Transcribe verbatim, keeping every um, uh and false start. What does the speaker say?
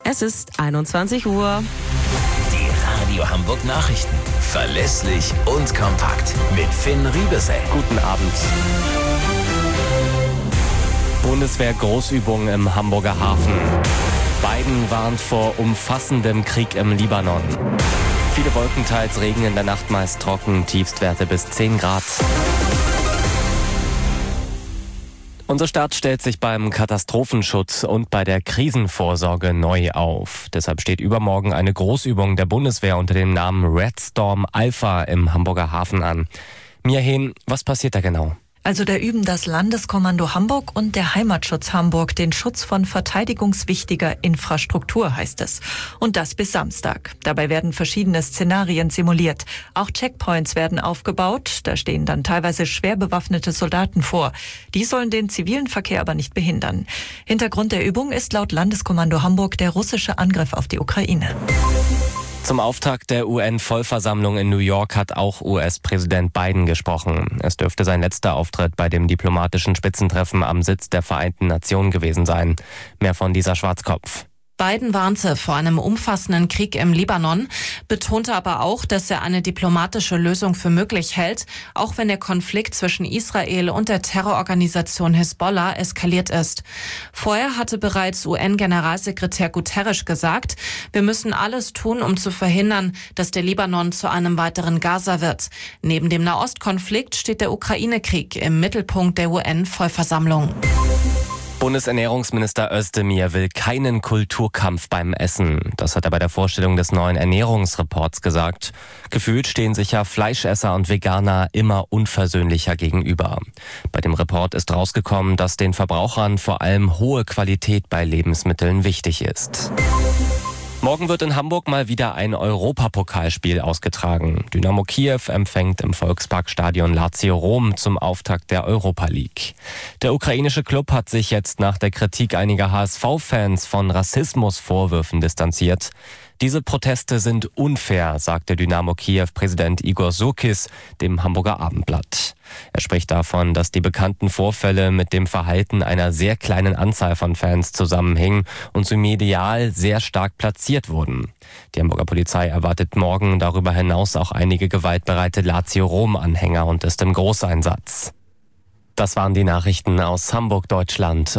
Es ist einundzwanzig Uhr. Die Radio Hamburg Nachrichten. Verlässlich und kompakt. Mit Finn Riebesell. Guten Abend. Bundeswehr-Großübung im Hamburger Hafen. Biden warnt vor umfassendem Krieg im Libanon. Viele Wolken, teils Regen, in der Nacht meist trocken, Tiefstwerte bis zehn Grad. Unser Staat stellt sich beim Katastrophenschutz und bei der Krisenvorsorge neu auf. Deshalb steht übermorgen eine Großübung der Bundeswehr unter dem Namen Red Storm Alpha im Hamburger Hafen an. Mia Hehn, was passiert da genau? Also da üben das Landeskommando Hamburg und der Heimatschutz Hamburg den Schutz von verteidigungswichtiger Infrastruktur, heißt es. Und das bis Samstag. Dabei werden verschiedene Szenarien simuliert. Auch Checkpoints werden aufgebaut. Da stehen dann teilweise schwer bewaffnete Soldaten vor. Die sollen den zivilen Verkehr aber nicht behindern. Hintergrund der Übung ist laut Landeskommando Hamburg der russische Angriff auf die Ukraine. Zum Auftakt der U N-Vollversammlung in New York hat auch U S-Präsident Biden gesprochen. Es dürfte sein letzter Auftritt bei dem diplomatischen Spitzentreffen am Sitz der Vereinten Nationen gewesen sein. Mehr von Lisa Schwarzkopf. Biden warnte vor einem umfassenden Krieg im Libanon, betonte aber auch, dass er eine diplomatische Lösung für möglich hält, auch wenn der Konflikt zwischen Israel und der Terrororganisation Hisbollah eskaliert ist. Vorher hatte bereits U N-Generalsekretär Guterres gesagt, wir müssen alles tun, um zu verhindern, dass der Libanon zu einem weiteren Gaza wird. Neben dem Nahostkonflikt steht der Ukraine-Krieg im Mittelpunkt der U N-Vollversammlung. Bundesernährungsminister Özdemir will keinen Kulturkampf beim Essen. Das hat er bei der Vorstellung des neuen Ernährungsreports gesagt. Gefühlt stehen sich ja Fleischesser und Veganer immer unversöhnlicher gegenüber. Bei dem Report ist rausgekommen, dass den Verbrauchern vor allem hohe Qualität bei Lebensmitteln wichtig ist. Morgen wird in Hamburg mal wieder ein Europapokalspiel ausgetragen. Dynamo Kiew empfängt im Volksparkstadion Lazio Rom zum Auftakt der Europa League. Der ukrainische Klub hat sich jetzt nach der Kritik einiger H S V-Fans von Rassismusvorwürfen distanziert. Diese Proteste sind unfair, sagte Dynamo Kiew-Präsident Igor Surkis dem Hamburger Abendblatt. Er spricht davon, dass die bekannten Vorfälle mit dem Verhalten einer sehr kleinen Anzahl von Fans zusammenhingen und so medial sehr stark platziert wurden. Die Hamburger Polizei erwartet morgen darüber hinaus auch einige gewaltbereite Lazio Rom-Anhänger und ist im Großeinsatz. Das waren die Nachrichten aus Hamburg, Deutschland.